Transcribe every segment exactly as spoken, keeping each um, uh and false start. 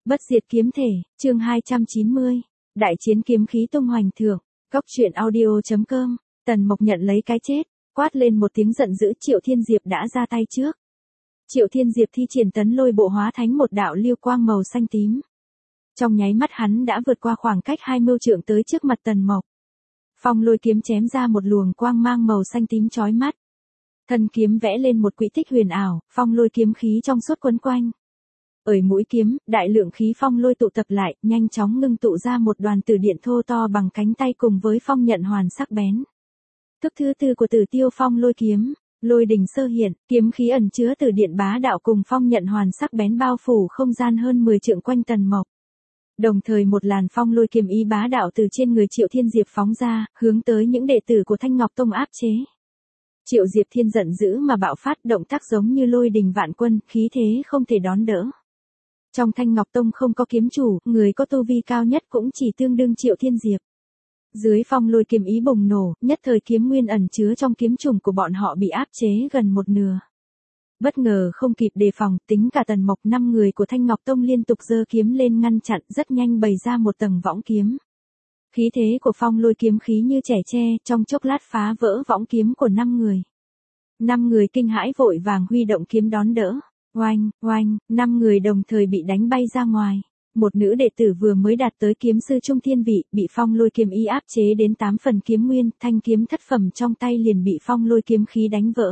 Bất diệt kiếm thể, chương hai trăm chín mươi. Đại chiến kiếm khí tung hoành thượng. Cốc truyện audio chấm com. Tần Mộc nhận lấy cái chết, quát lên một tiếng giận dữ. Triệu Thiên Diệp đã ra tay trước. Triệu Thiên Diệp thi triển tấn lôi bộ hóa thánh một đạo lưu quang màu xanh tím. Trong nháy mắt hắn đã vượt qua khoảng cách hai mươi trượng tới trước mặt Tần Mộc. Phong lôi kiếm chém ra một luồng quang mang màu xanh tím chói mắt. Thân kiếm vẽ lên một quỹ tích huyền ảo, phong lôi kiếm khí trong suốt quấn quanh. Ở mũi kiếm, đại lượng khí phong lôi tụ tập lại, nhanh chóng ngưng tụ ra một đoàn tử điện thô to bằng cánh tay cùng với phong nhận hoàn sắc bén. Thức thứ tư của Tử Tiêu Phong lôi kiếm, lôi đỉnh sơ hiện, kiếm khí ẩn chứa tử điện bá đạo cùng phong nhận hoàn sắc bén bao phủ không gian hơn mười trượng quanh Tần Mộc. Đồng thời một làn phong lôi kiếm ý bá đạo từ trên người Triệu Thiên Diệp phóng ra, hướng tới những đệ tử của Thanh Ngọc Tông áp chế. Triệu Diệp Thiên giận dữ mà bạo phát, động tác giống như lôi đình vạn quân, khí thế không thể đón đỡ. Trong Thanh Ngọc Tông không có kiếm chủ, người có tu vi cao nhất cũng chỉ tương đương Triệu Thiên Diệp. Dưới phong lôi kiếm ý bùng nổ, nhất thời kiếm nguyên ẩn chứa trong kiếm trùng của bọn họ bị áp chế gần một nửa. Bất ngờ không kịp đề phòng, tính cả Tần Mộc, năm người của Thanh Ngọc Tông liên tục giơ kiếm lên ngăn chặn, rất nhanh bày ra một tầng võng kiếm. Khí thế của phong lôi kiếm khí như trẻ tre, trong chốc lát phá vỡ võng kiếm của năm người. Năm người kinh hãi vội vàng huy động kiếm đón đỡ. Oanh, oanh, năm người đồng thời bị đánh bay ra ngoài. Một nữ đệ tử vừa mới đạt tới kiếm sư trung thiên vị, bị phong lôi kiếm ý áp chế đến tám phần kiếm nguyên, thanh kiếm thất phẩm trong tay liền bị phong lôi kiếm khí đánh vỡ.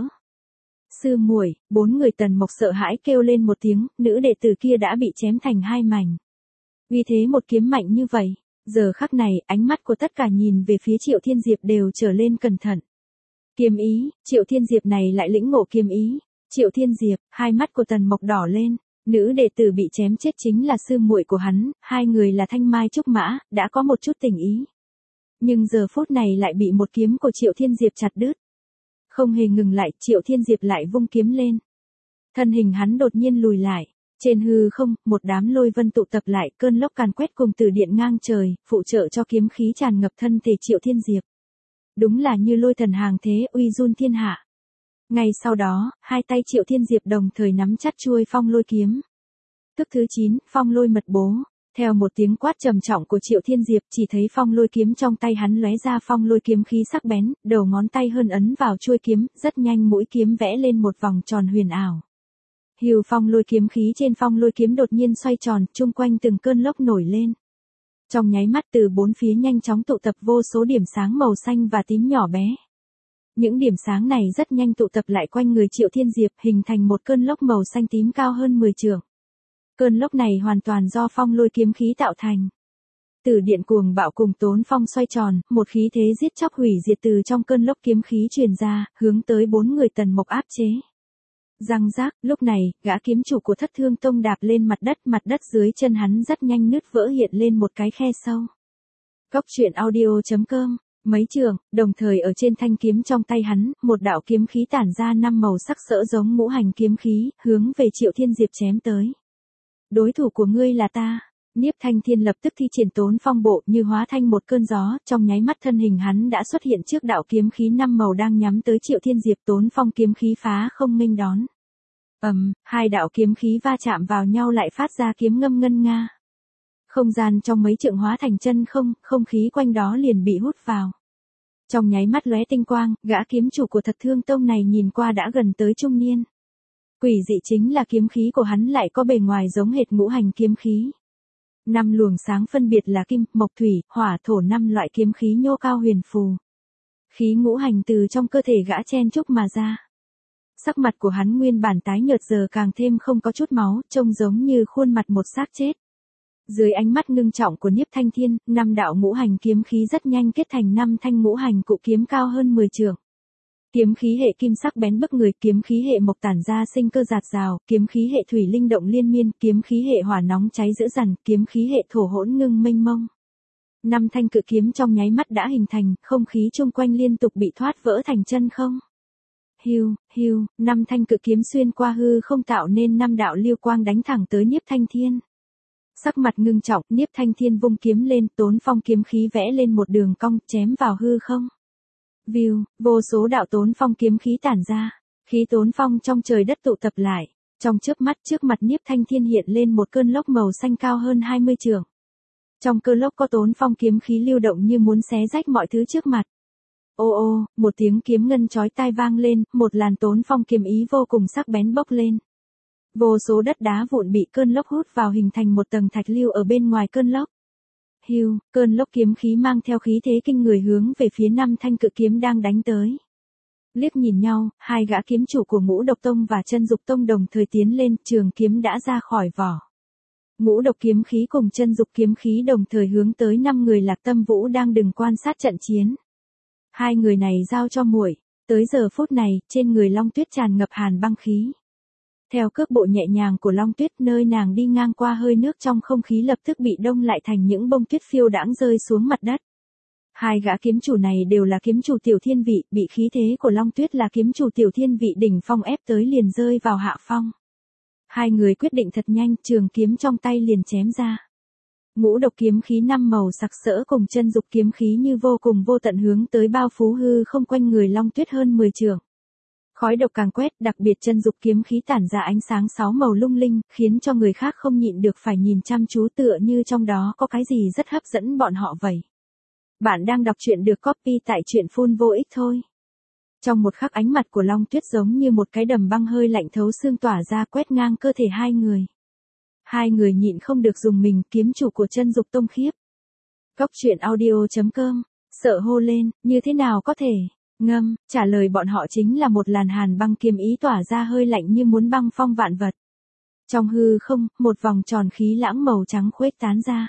Sư muội, bốn người Tần Mộc sợ hãi kêu lên một tiếng, nữ đệ tử kia đã bị chém thành hai mảnh. Vì thế một kiếm mạnh như vậy, giờ khắc này, ánh mắt của tất cả nhìn về phía Triệu Thiên Diệp đều trở lên cẩn thận. Kiếm ý, Triệu Thiên Diệp này lại lĩnh ngộ kiếm ý. Triệu Thiên Diệp, hai mắt của Tần Mộc đỏ lên, nữ đệ tử bị chém chết chính là sư muội của hắn, hai người là Thanh Mai Trúc Mã, đã có một chút tình ý. Nhưng giờ phút này lại bị một kiếm của Triệu Thiên Diệp chặt đứt. Không hề ngừng lại, Triệu Thiên Diệp lại vung kiếm lên. Thân hình hắn đột nhiên lùi lại, trên hư không, một đám lôi vân tụ tập lại, cơn lốc càn quét cùng tử điện ngang trời, phụ trợ cho kiếm khí tràn ngập thân thể Triệu Thiên Diệp. Đúng là như lôi thần hàng thế, uy run thiên hạ. Ngay sau đó, hai tay Triệu Thiên Diệp đồng thời nắm chặt chuôi phong lôi kiếm. Thức thứ chín, phong lôi mật bố. Theo một tiếng quát trầm trọng của Triệu Thiên Diệp, chỉ thấy phong lôi kiếm trong tay hắn lóe ra phong lôi kiếm khí sắc bén, đầu ngón tay hơn ấn vào chuôi kiếm, rất nhanh mũi kiếm vẽ lên một vòng tròn huyền ảo. Hưu phong lôi kiếm khí trên phong lôi kiếm đột nhiên xoay tròn, chung quanh từng cơn lốc nổi lên. Trong nháy mắt từ bốn phía nhanh chóng tụ tập vô số điểm sáng màu xanh và tím nhỏ bé. Những điểm sáng này rất nhanh tụ tập lại quanh người Triệu Thiên Diệp, hình thành một cơn lốc màu xanh tím cao hơn mười trượng. Cơn lốc này hoàn toàn do phong lôi kiếm khí tạo thành. Tử điện cuồng bạo cùng tốn phong xoay tròn, một khí thế giết chóc hủy diệt từ trong cơn lốc kiếm khí truyền ra, hướng tới bốn người Tần Mộc áp chế. Răng rác, lúc này, gã kiếm chủ của Thất Thương Tông đạp lên mặt đất, mặt đất dưới chân hắn rất nhanh nứt vỡ hiện lên một cái khe sâu. Cốc truyện audio chấm com. Mấy trường, đồng thời ở trên thanh kiếm trong tay hắn, một đạo kiếm khí tản ra năm màu sắc sỡ giống ngũ hành kiếm khí, hướng về Triệu Thiên Diệp chém tới. Đối thủ của ngươi là ta. Niếp Thanh Thiên lập tức thi triển tốn phong bộ như hóa thành một cơn gió, trong nháy mắt thân hình hắn đã xuất hiện trước đạo kiếm khí năm màu đang nhắm tới Triệu Thiên Diệp. Tốn phong kiếm khí phá không nghênh đón. Ầm, um, hai đạo kiếm khí va chạm vào nhau lại phát ra kiếm ngâm ngân nga. Không gian trong mấy trượng hóa thành chân không, không khí quanh đó liền bị hút vào. Trong nháy mắt lóe tinh quang, gã kiếm chủ của Thật Thương Tông này nhìn qua đã gần tới trung niên. Quỷ dị chính là kiếm khí của hắn lại có bề ngoài giống hệt ngũ hành kiếm khí. Năm luồng sáng phân biệt là kim, mộc, thủy, hỏa, thổ, năm loại kiếm khí nhô cao huyền phù. Khí ngũ hành từ trong cơ thể gã chen chúc mà ra. Sắc mặt của hắn nguyên bản tái nhợt giờ càng thêm không có chút máu, trông giống như khuôn mặt một xác chết. Dưới ánh mắt ngưng trọng của Niếp Thanh Thiên, năm đạo ngũ hành kiếm khí rất nhanh kết thành năm thanh ngũ hành cụ kiếm cao hơn mười trượng. Kiếm khí hệ kim sắc bén bức người, kiếm khí hệ mộc tản ra sinh cơ dạt dào, kiếm khí hệ thủy linh động liên miên, kiếm khí hệ hỏa nóng cháy dữ dằn, kiếm khí hệ thổ hỗn ngưng mênh mông. Năm thanh cự kiếm trong nháy mắt đã hình thành, không khí chung quanh liên tục bị thoát vỡ thành chân không. Hiu, hiu, năm thanh cự kiếm xuyên qua hư không tạo nên năm đạo lưu quang đánh thẳng tới Niếp Thanh Thiên. Sắc mặt ngưng trọng, Niếp Thanh Thiên vung kiếm lên, tốn phong kiếm khí vẽ lên một đường cong, chém vào hư không. View, vô số đạo tốn phong kiếm khí tản ra, khí tốn phong trong trời đất tụ tập lại, Trong chớp mắt trước mặt Nhiếp Thanh Thiên hiện lên một cơn lốc màu xanh cao hơn hai mươi trượng. Trong cơn lốc có Tốn Phong kiếm khí lưu động như muốn xé rách mọi thứ trước mặt. Ô ô, một tiếng kiếm ngân chói tai vang lên, một làn Tốn Phong kiếm ý vô cùng sắc bén bốc lên. Vô số đất đá vụn bị cơn lốc hút vào hình thành một tầng thạch lưu ở bên ngoài cơn lốc. Hưu, cơn lốc kiếm khí mang theo khí thế kinh người hướng về phía năm thanh cự kiếm đang đánh tới. Liếc nhìn nhau, hai gã kiếm chủ của Ngũ Độc Tông và Chân Dục Tông đồng thời tiến lên, trường kiếm đã ra khỏi vỏ. Ngũ Độc kiếm khí cùng Chân Dục kiếm khí đồng thời hướng tới năm người Lạc Tâm Vũ đang đứng quan sát trận chiến. Hai người này giao cho muội. Tới giờ phút này, trên người Long Tuyết tràn ngập hàn băng khí. Theo cước bộ nhẹ nhàng của Long Tuyết, nơi nàng đi ngang qua hơi nước trong không khí lập tức bị đông lại thành những bông tuyết phiêu đãng rơi xuống mặt đất. Hai gã kiếm chủ này đều là kiếm chủ tiểu thiên vị, bị khí thế của Long Tuyết là kiếm chủ tiểu thiên vị đỉnh phong ép tới liền rơi vào hạ phong. Hai người quyết định thật nhanh, trường kiếm trong tay liền chém ra. Ngũ Độc kiếm khí năm màu sặc sỡ cùng Chân Dục kiếm khí như vô cùng vô tận hướng tới bao phú hư không quanh người Long Tuyết hơn mười trượng. Khói độc càng quét, đặc biệt Chân Dục kiếm khí tản ra ánh sáng sáu màu lung linh, khiến cho người khác không nhịn được phải nhìn chăm chú, tựa như trong đó có cái gì rất hấp dẫn bọn họ vậy. Bạn đang đọc truyện được copy tại truyện phun vô ích thôi. Trong một khắc ánh mặt của Long Tuyết giống như một cái đầm băng hơi lạnh thấu xương tỏa ra quét ngang cơ thể hai người. Hai người nhịn không được dùng mình, kiếm chủ của Chân Dục Tông khiếp. Cốc truyện audio chấm com, sợ hô lên, như thế nào có thể, ngâm, trả lời bọn họ chính là một làn hàn băng kiếm ý tỏa ra hơi lạnh như muốn băng phong vạn vật. Trong hư không, một vòng tròn khí lãng màu trắng khuếch tán ra.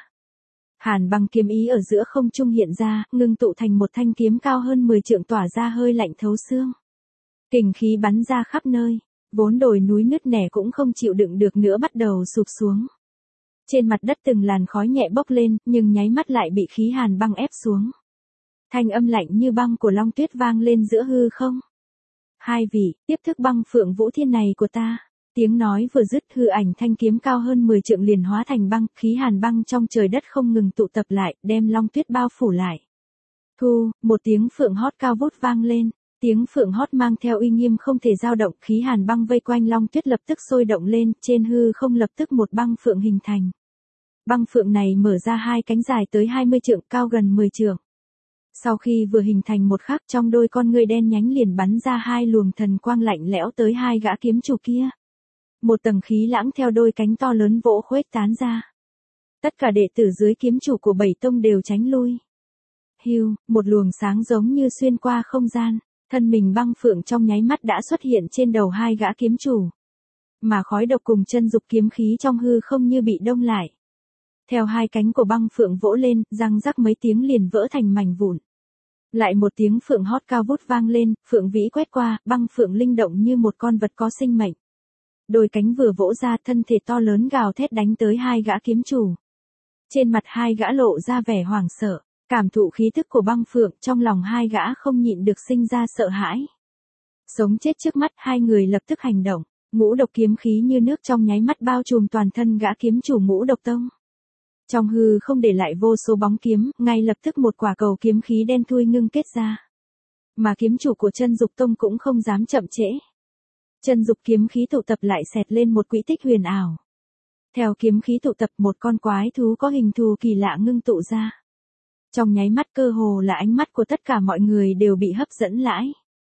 Hàn băng kiếm ý ở giữa không trung hiện ra, ngưng tụ thành một thanh kiếm cao hơn mười trượng tỏa ra hơi lạnh thấu xương. Kình khí bắn ra khắp nơi, vốn đồi núi nứt nẻ cũng không chịu đựng được nữa bắt đầu sụp xuống. Trên mặt đất từng làn khói nhẹ bốc lên, nhưng nháy mắt lại bị khí hàn băng ép xuống. Thanh âm lạnh như băng của Long Tuyết vang lên giữa hư không. Hai vị, tiếp thức băng phượng vũ thiên này của ta. Tiếng nói vừa dứt, hư ảnh thanh kiếm cao hơn mười trượng liền hóa thành băng, khí hàn băng trong trời đất không ngừng tụ tập lại, đem Long Tuyết bao phủ lại. Thu, một tiếng phượng hót cao vút vang lên, tiếng phượng hót mang theo uy nghiêm không thể dao động, khí hàn băng vây quanh Long Tuyết lập tức sôi động lên, trên hư không lập tức một băng phượng hình thành. Băng phượng này mở ra hai cánh dài tới hai mươi trượng, cao gần mười trượng. Sau khi vừa hình thành một khắc, trong đôi con ngươi đen nhánh liền bắn ra hai luồng thần quang lạnh lẽo tới hai gã kiếm chủ kia. Một tầng khí lãng theo đôi cánh to lớn vỗ khuếch tán ra. Tất cả đệ tử dưới kiếm chủ của bảy tông đều tránh lui. Hưu, một luồng sáng giống như xuyên qua không gian, thân mình băng phượng trong nháy mắt đã xuất hiện trên đầu hai gã kiếm chủ. Mà khói độc cùng Chân Dục kiếm khí trong hư không như bị đông lại. Theo hai cánh của băng phượng vỗ lên, răng rắc mấy tiếng liền vỡ thành mảnh vụn. Lại một tiếng phượng hót cao vút vang lên, phượng vĩ quét qua, băng phượng linh động như một con vật có sinh mệnh. Đôi cánh vừa vỗ ra, thân thể to lớn gào thét đánh tới hai gã kiếm chủ. Trên mặt hai gã lộ ra vẻ hoảng sợ, cảm thụ khí tức của băng phượng, trong lòng hai gã không nhịn được sinh ra sợ hãi. Sống chết trước mắt, hai người lập tức hành động, Ngũ Độc kiếm khí như nước trong nháy mắt bao trùm toàn thân gã kiếm chủ Ngũ Độc Tông. Trong hư không để lại vô số bóng kiếm, ngay lập tức một quả cầu kiếm khí đen thui ngưng kết ra. Mà kiếm chủ của Chân Dục Tông cũng không dám chậm trễ. Chân Dục kiếm khí tụ tập lại xẹt lên một quỹ tích huyền ảo. Theo kiếm khí tụ tập, một con quái thú có hình thù kỳ lạ ngưng tụ ra. Trong nháy mắt cơ hồ là ánh mắt của tất cả mọi người đều bị hấp dẫn lãi.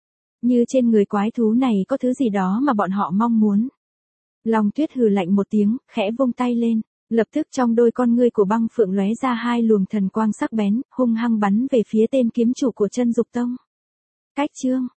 Như trên người quái thú này có thứ gì đó mà bọn họ mong muốn. Long Tuyết hừ lạnh một tiếng, khẽ vung tay lên, lập tức trong đôi con ngươi của băng phượng lóe ra hai luồng thần quang sắc bén, hung hăng bắn về phía tên kiếm chủ của Chân Dục Tông. Cách chương